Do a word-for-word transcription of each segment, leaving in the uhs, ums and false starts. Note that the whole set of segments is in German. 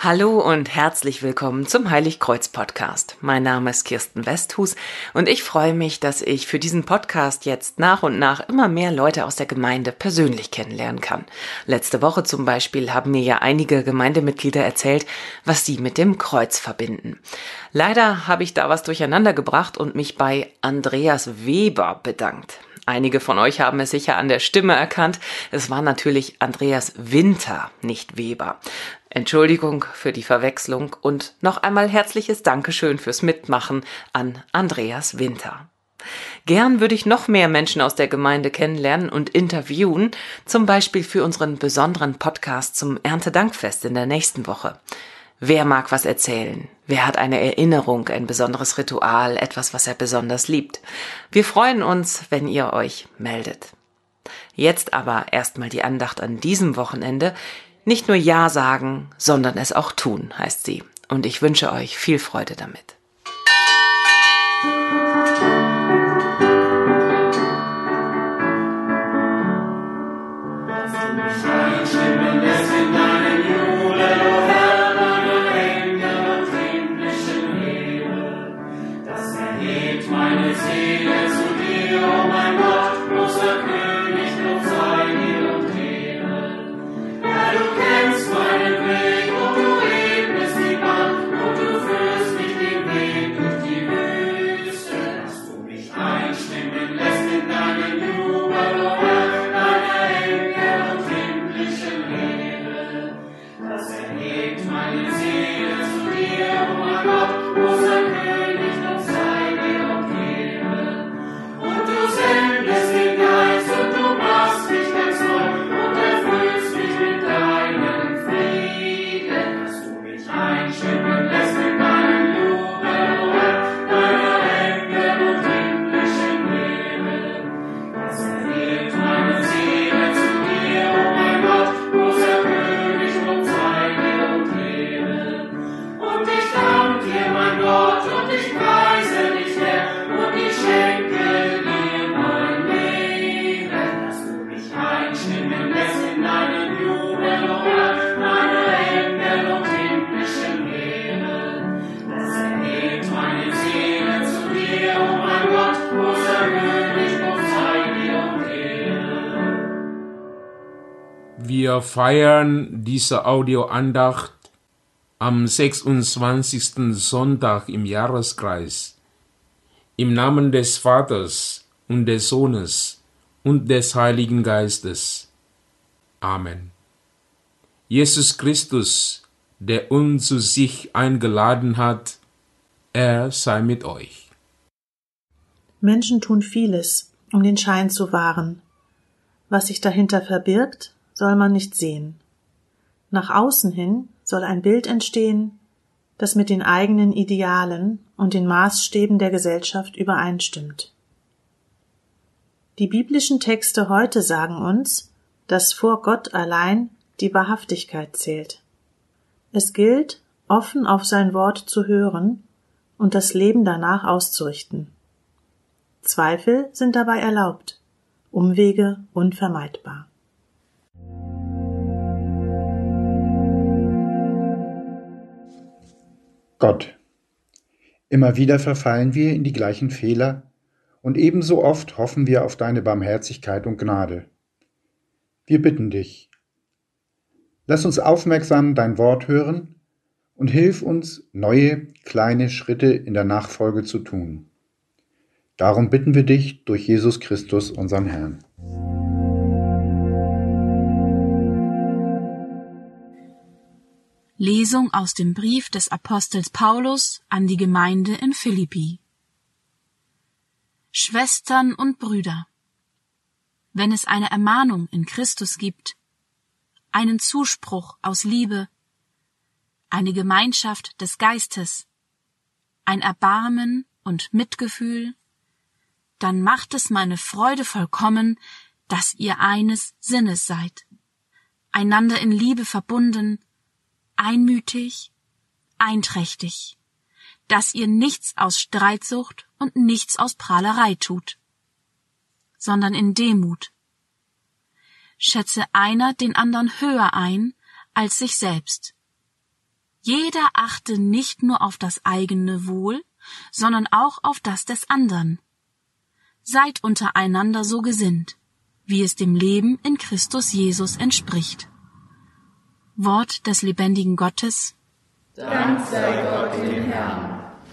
Hallo und herzlich willkommen zum Heiligkreuz-Podcast. Mein Name ist Kirsten Westhus und ich freue mich, dass ich für diesen Podcast jetzt nach und nach immer mehr Leute aus der Gemeinde persönlich kennenlernen kann. Letzte Woche zum Beispiel haben mir ja einige Gemeindemitglieder erzählt, was sie mit dem Kreuz verbinden. Leider habe ich da was durcheinander gebracht und mich bei Andreas Weber bedankt. Einige von euch haben es sicher an der Stimme erkannt. Es war natürlich Andreas Winter, nicht Weber. Entschuldigung für die Verwechslung und noch einmal herzliches Dankeschön fürs Mitmachen an Andreas Winter. Gern würde ich noch mehr Menschen aus der Gemeinde kennenlernen und interviewen, zum Beispiel für unseren besonderen Podcast zum Erntedankfest in der nächsten Woche. Wer mag was erzählen? Wer hat eine Erinnerung, ein besonderes Ritual, etwas, was er besonders liebt? Wir freuen uns, wenn ihr euch meldet. Jetzt aber erstmal die Andacht an diesem Wochenende. Nicht nur Ja sagen, sondern es auch tun, heißt sie. Und ich wünsche euch viel Freude damit. Wir feiern diese Audioandacht am sechsundzwanzigsten Sonntag im Jahreskreis. Im Namen des Vaters und des Sohnes und des Heiligen Geistes. Amen. Jesus Christus, der uns zu sich eingeladen hat, er sei mit euch. Menschen tun vieles, um den Schein zu wahren. Was sich dahinter verbirgt, soll man nicht sehen. Nach außen hin soll ein Bild entstehen, das mit den eigenen Idealen und den Maßstäben der Gesellschaft übereinstimmt. Die biblischen Texte heute sagen uns, dass vor Gott allein die Wahrhaftigkeit zählt. Es gilt, offen auf sein Wort zu hören und das Leben danach auszurichten. Zweifel sind dabei erlaubt, Umwege unvermeidbar. Gott. Immer wieder verfallen wir in die gleichen Fehler und ebenso oft hoffen wir auf deine Barmherzigkeit und Gnade. Wir bitten dich, lass uns aufmerksam dein Wort hören und hilf uns, neue, kleine Schritte in der Nachfolge zu tun. Darum bitten wir dich durch Jesus Christus, unseren Herrn. Lesung aus dem Brief des Apostels Paulus an die Gemeinde in Philippi. Schwestern und Brüder, wenn es eine Ermahnung in Christus gibt, einen Zuspruch aus Liebe, eine Gemeinschaft des Geistes, ein Erbarmen und Mitgefühl, dann macht es meine Freude vollkommen, dass ihr eines Sinnes seid, einander in Liebe verbunden, einmütig, einträchtig, dass ihr nichts aus Streitsucht und nichts aus Prahlerei tut, sondern in Demut. Schätze einer den andern höher ein als sich selbst. Jeder achte nicht nur auf das eigene Wohl, sondern auch auf das des anderen. Seid untereinander so gesinnt, wie es dem Leben in Christus Jesus entspricht. Wort des lebendigen Gottes. Dank sei Gott dem Herrn.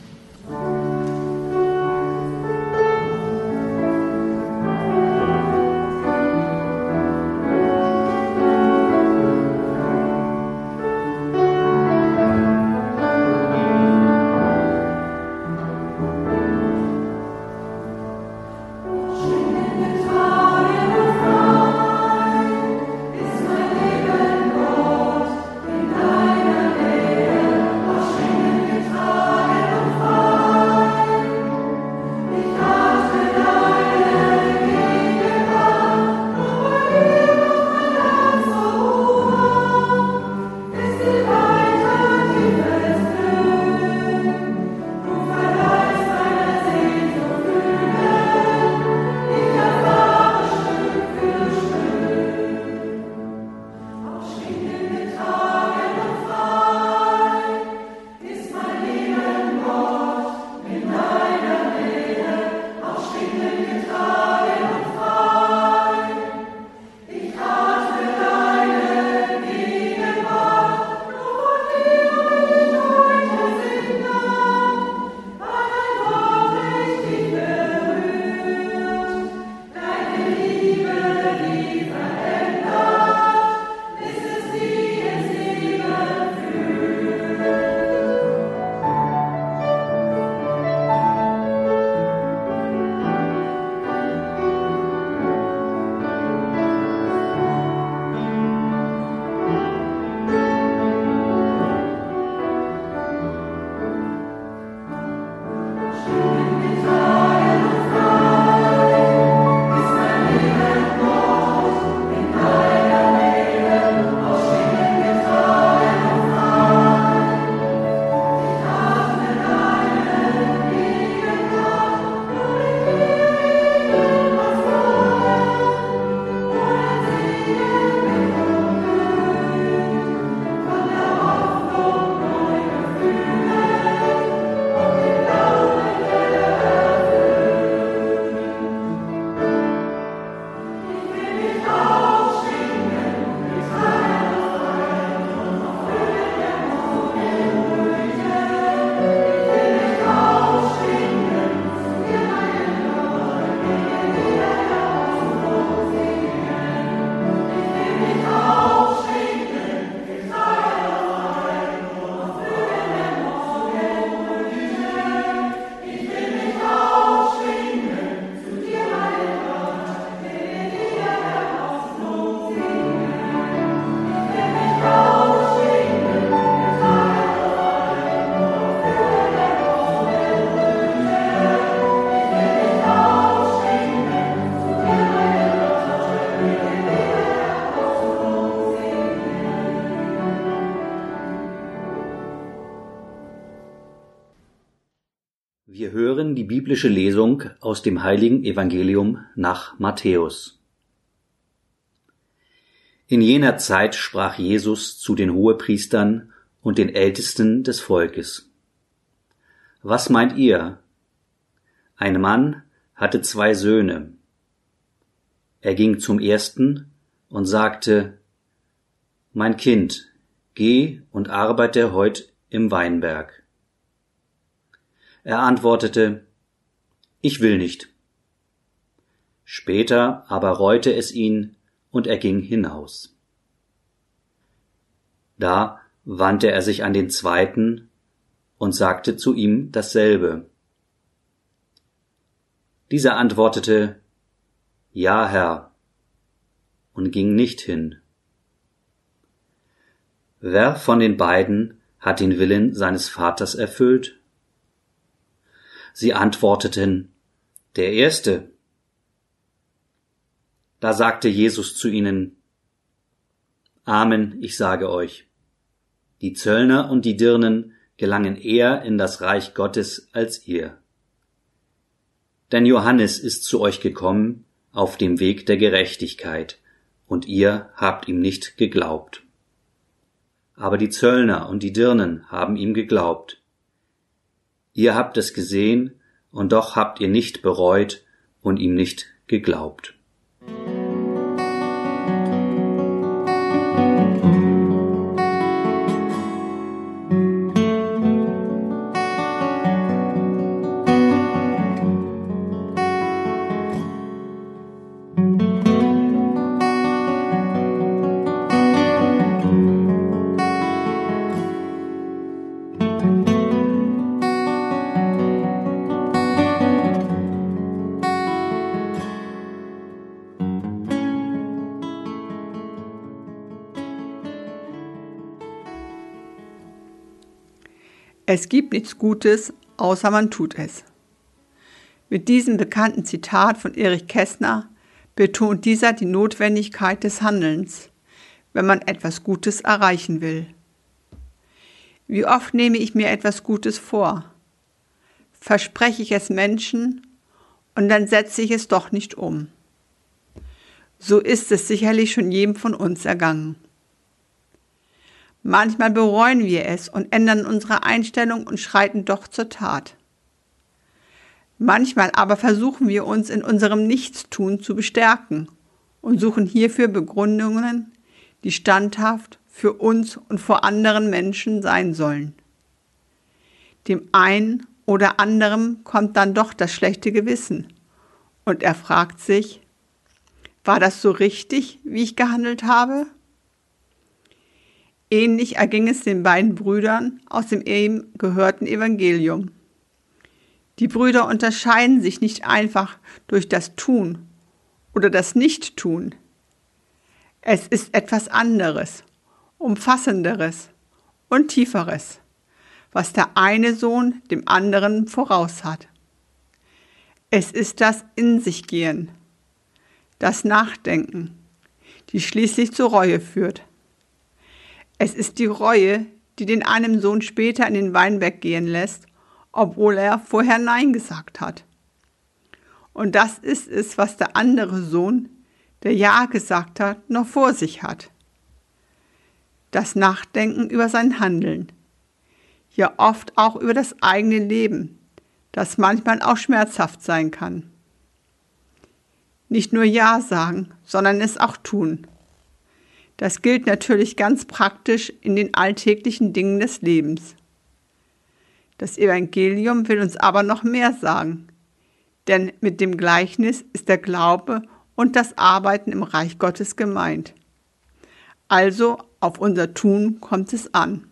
Wir hören die biblische Lesung aus dem Heiligen Evangelium nach Matthäus. In jener Zeit sprach Jesus zu den Hohepriestern und den Ältesten des Volkes: Was meint ihr? Ein Mann hatte zwei Söhne. Er ging zum ersten und sagte: Mein Kind, geh und arbeite heut im Weinberg. Er antwortete: Ich will nicht. Später aber reute es ihn, und er ging hinaus. Da wandte er sich an den zweiten und sagte zu ihm dasselbe. Dieser antwortete: Ja, Herr, und ging nicht hin. Wer von den beiden hat den Willen seines Vaters erfüllt? Sie antworteten: Der Erste. Da sagte Jesus zu ihnen: Amen, ich sage euch, die Zöllner und die Dirnen gelangen eher in das Reich Gottes als ihr. Denn Johannes ist zu euch gekommen auf dem Weg der Gerechtigkeit, und ihr habt ihm nicht geglaubt. aber die Zöllner und die Dirnen haben ihm geglaubt. Ihr habt es gesehen, und doch habt ihr nicht bereut und ihm nicht geglaubt. Es gibt nichts Gutes, außer man tut es. Mit diesem bekannten Zitat von Erich Kästner betont dieser die Notwendigkeit des Handelns, wenn man etwas Gutes erreichen will. Wie oft nehme ich mir etwas Gutes vor, verspreche ich es Menschen und dann setze ich es doch nicht um. So ist es sicherlich schon jedem von uns ergangen. Manchmal bereuen wir es und ändern unsere Einstellung und schreiten doch zur Tat. Manchmal aber versuchen wir uns in unserem Nichtstun zu bestärken und suchen hierfür Begründungen, die standhaft für uns und vor anderen Menschen sein sollen. Dem einen oder anderen kommt dann doch das schlechte Gewissen und er fragt sich, war das so richtig, wie ich gehandelt habe? Ähnlich erging es den beiden Brüdern aus dem eben gehörten Evangelium. Die Brüder unterscheiden sich nicht einfach durch das Tun oder das Nicht-Tun. Es ist etwas anderes, umfassenderes und tieferes, was der eine Sohn dem anderen voraus hat. Es ist das In-sich-Gehen, das Nachdenken, die schließlich zur Reue führt. Es ist die Reue, die den einen Sohn später in den Weinberg gehen lässt, obwohl er vorher Nein gesagt hat. Und das ist es, was der andere Sohn, der Ja gesagt hat, noch vor sich hat. Das Nachdenken über sein Handeln, ja oft auch über das eigene Leben, das manchmal auch schmerzhaft sein kann. Nicht nur Ja sagen, sondern es auch tun. Das gilt natürlich ganz praktisch in den alltäglichen Dingen des Lebens. Das Evangelium will uns aber noch mehr sagen, denn mit dem Gleichnis ist der Glaube und das Arbeiten im Reich Gottes gemeint. Also auf unser Tun kommt es an.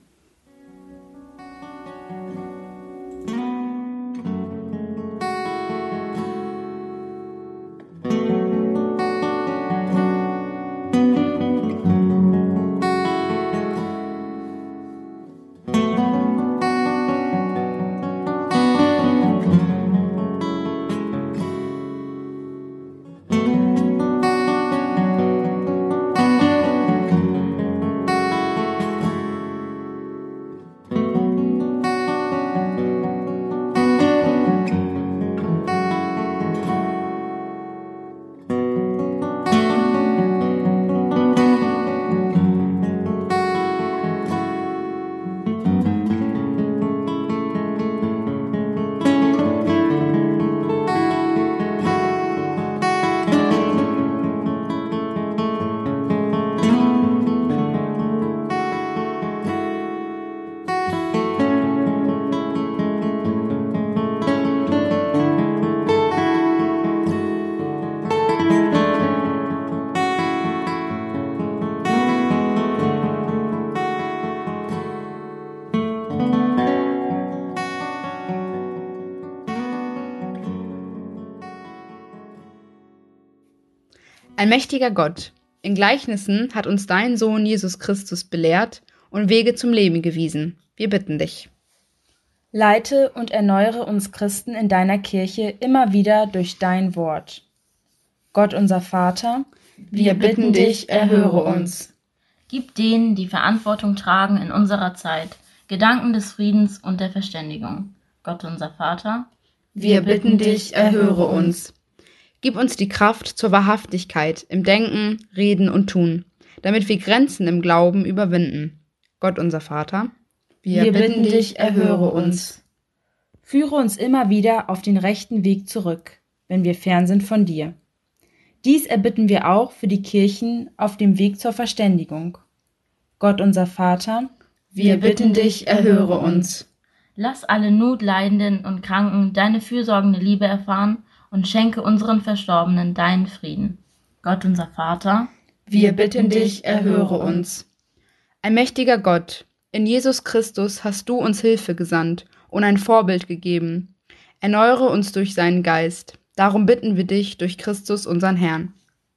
Ein mächtiger Gott, in Gleichnissen hat uns dein Sohn Jesus Christus belehrt und Wege zum Leben gewiesen. Wir bitten dich. Leite und erneuere uns Christen in deiner Kirche immer wieder durch dein Wort. Gott unser Vater, wir bitten dich, erhöre uns. Gib denen, die Verantwortung tragen in unserer Zeit, Gedanken des Friedens und der Verständigung. Gott unser Vater, wir bitten dich, erhöre uns. Gib uns die Kraft zur Wahrhaftigkeit im Denken, Reden und Tun, damit wir Grenzen im Glauben überwinden. Gott unser Vater, wir bitten dich, erhöre uns. Führe uns immer wieder auf den rechten Weg zurück, wenn wir fern sind von dir. Dies erbitten wir auch für die Kirchen auf dem Weg zur Verständigung. Gott unser Vater, wir bitten dich, erhöre uns. Lass alle Notleidenden und Kranken deine fürsorgende Liebe erfahren und schenke unseren Verstorbenen deinen Frieden. Gott unser Vater, wir bitten dich, erhöre uns. Allmächtiger Gott, in Jesus Christus hast du uns Hilfe gesandt und ein Vorbild gegeben. Erneuere uns durch seinen Geist. Darum bitten wir dich durch Christus unseren Herrn.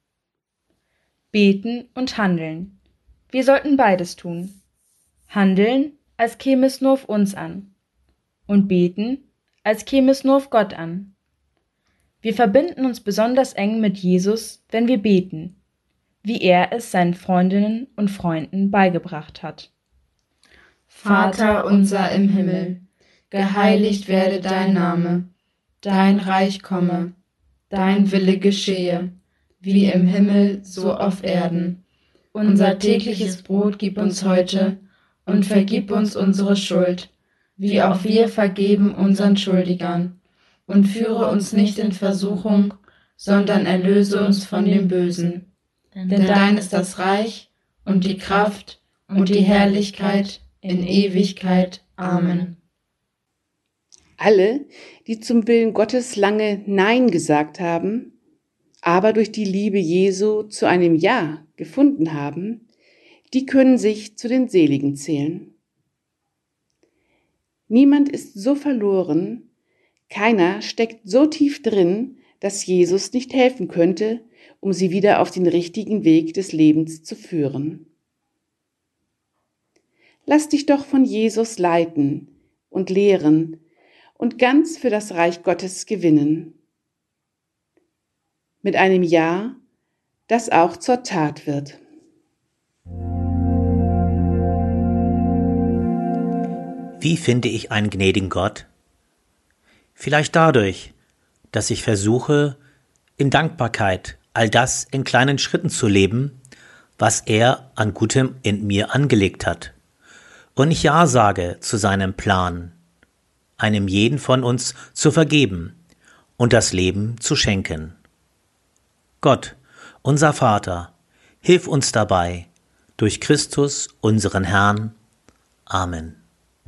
Beten und handeln. Wir sollten beides tun. Handeln, als käme es nur auf uns an. Und beten, als käme es nur auf Gott an. Wir verbinden uns besonders eng mit Jesus, wenn wir beten, wie er es seinen Freundinnen und Freunden beigebracht hat. Vater unser im Himmel, geheiligt werde dein Name, dein Reich komme, dein Wille geschehe, wie im Himmel so auf Erden. Unser tägliches Brot gib uns heute und vergib uns unsere Schuld, wie auch wir vergeben unseren Schuldigern. Und führe uns nicht in Versuchung, sondern erlöse uns von dem Bösen. Denn dein ist das Reich und die Kraft und die Herrlichkeit in Ewigkeit. Amen. Alle, die zum Willen Gottes lange Nein gesagt haben, aber durch die Liebe Jesu zu einem Ja gefunden haben, die können sich zu den Seligen zählen. Niemand ist so verloren, keiner steckt so tief drin, dass Jesus nicht helfen könnte, um sie wieder auf den richtigen Weg des Lebens zu führen. Lass dich doch von Jesus leiten und lehren und ganz für das Reich Gottes gewinnen. Mit einem Ja, das auch zur Tat wird. Wie finde ich einen gnädigen Gott? Vielleicht dadurch, dass ich versuche, in Dankbarkeit all das in kleinen Schritten zu leben, was er an Gutem in mir angelegt hat. Und ich Ja sage zu seinem Plan, einem jeden von uns zu vergeben und das Leben zu schenken. Gott, unser Vater, hilf uns dabei, durch Christus, unseren Herrn. Amen.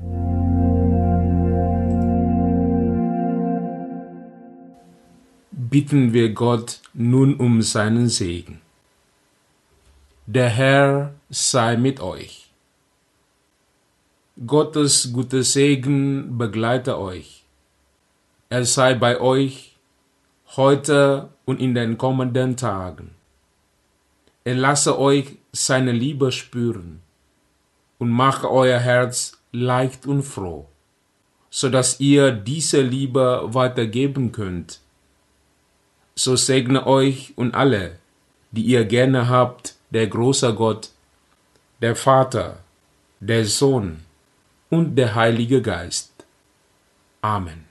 Bitten wir Gott nun um seinen Segen. Der Herr sei mit euch. Gottes guter Segen begleite euch. Er sei bei euch heute und in den kommenden Tagen. Er lasse euch seine Liebe spüren und mache euer Herz leicht und froh, so dass ihr diese Liebe weitergeben könnt. So segne euch und alle, die ihr gerne habt, der große Gott, der Vater, der Sohn und der Heilige Geist. Amen.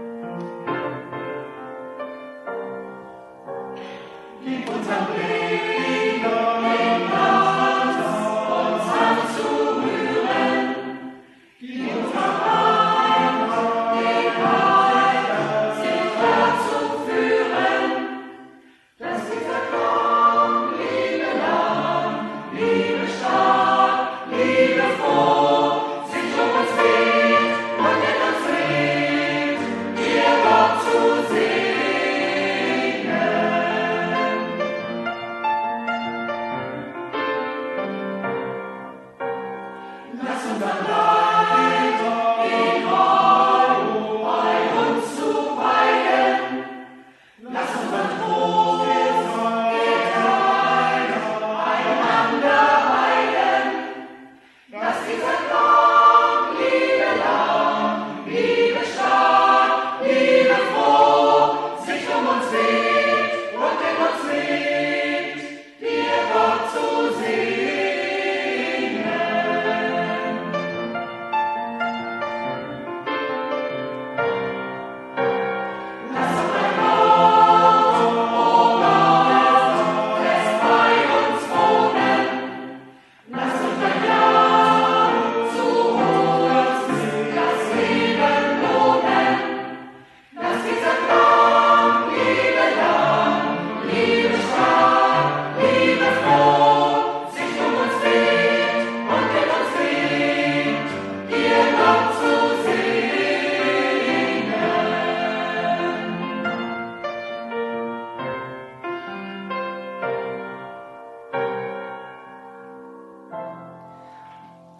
Gib uns am Leben.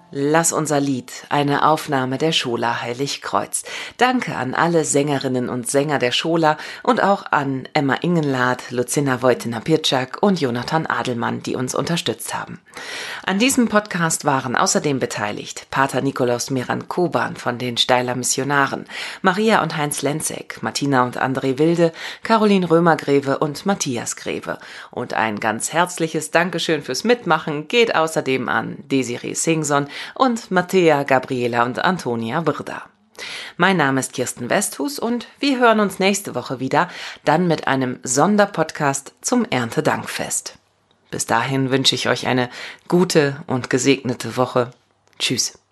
Lass unser Lied, eine Aufnahme der Schola Heiligkreuz. Danke an alle Sängerinnen und Sänger der Schola und auch an Emma Ingenlath, Lucinna Wojtyna-Pirczak und Jonathan Adelmann, die uns unterstützt haben. An diesem Podcast waren außerdem beteiligt Pater Nikolaus Miran-Koban von den Steiler Missionaren, Maria und Heinz Lenzek, Martina und André Wilde, Caroline Römer-Greve und Matthias Greve. Und ein ganz herzliches Dankeschön fürs Mitmachen geht außerdem an Desiree Singson und Mattea, Gabriela und Antonia Birda. Mein Name ist Kirsten Westhus und wir hören uns nächste Woche wieder, dann mit einem Sonderpodcast zum Erntedankfest. Bis dahin wünsche ich euch eine gute und gesegnete Woche. Tschüss.